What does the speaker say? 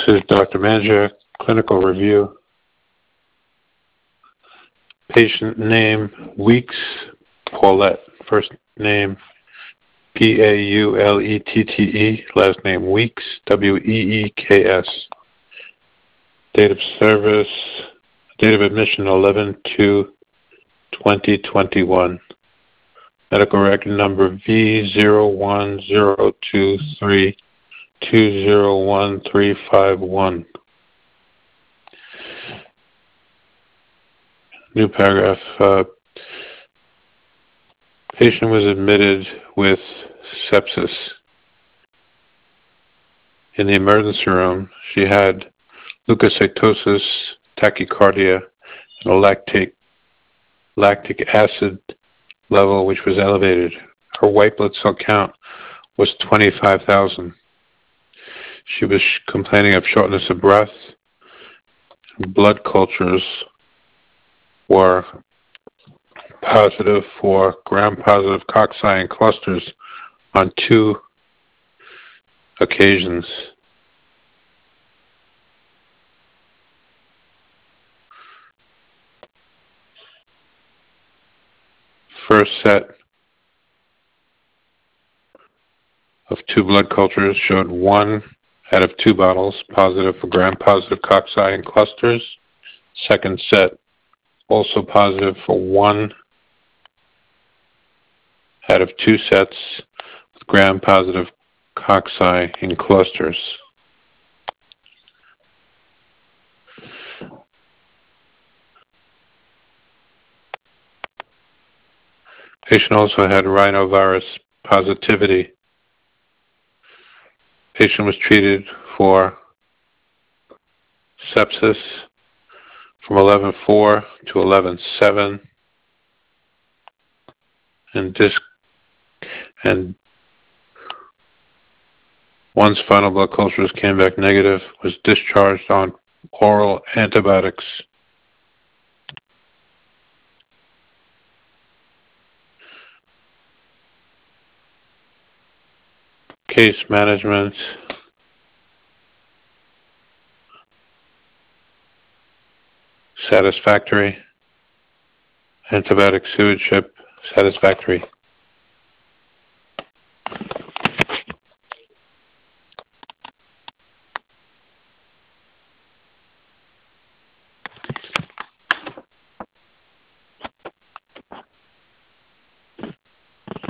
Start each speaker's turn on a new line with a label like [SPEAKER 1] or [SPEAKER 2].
[SPEAKER 1] is Dr. Manager, clinical review. Patient name, Weeks Paulette. First name, Paulettete. Last name, Weeks, Weeks. Date of service, date of admission, 11/2/2021. Medical record number V01023201351. New paragraph. Patient was admitted with sepsis. In the emergency room, she had leukocytosis, tachycardia, and a lactic acid level which was elevated. Her white blood cell count was 25,000. She was complaining of shortness of breath. Blood cultures were positive for gram-positive cocci and clusters on 2 occasions. First set of 2 blood cultures showed 1 out of 2 bottles positive for gram-positive cocci and clusters. Second set also positive for 1 out of 2 sets with gram-positive cocci in clusters. Patient also had rhinovirus positivity. Patient was treated for sepsis from 11/4 to 11/7, and once final blood cultures came back negative, was discharged on oral antibiotics. Case management. Satisfactory. Antibiotic stewardship, satisfactory.